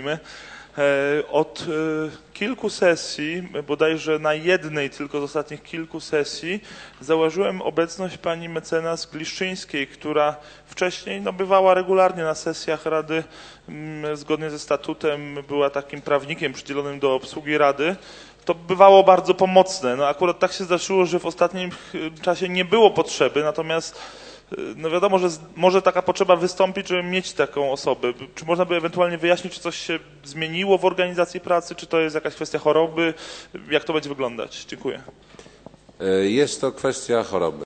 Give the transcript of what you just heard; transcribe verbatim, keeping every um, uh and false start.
Sejmy. Od kilku sesji, bodajże na jednej tylko z ostatnich kilku sesji, zauważyłem obecność pani mecenas Gliszczyńskiej, która wcześniej no, bywała regularnie na sesjach Rady, zgodnie ze statutem była takim prawnikiem przydzielonym do obsługi Rady. To bywało bardzo pomocne. No, akurat tak się zdarzyło, że w ostatnim czasie nie było potrzeby, natomiast no wiadomo, że może taka potrzeba wystąpić, żeby mieć taką osobę. Czy można by ewentualnie wyjaśnić, czy coś się zmieniło w organizacji pracy, czy to jest jakaś kwestia choroby, jak to będzie wyglądać? Dziękuję. Jest to kwestia choroby.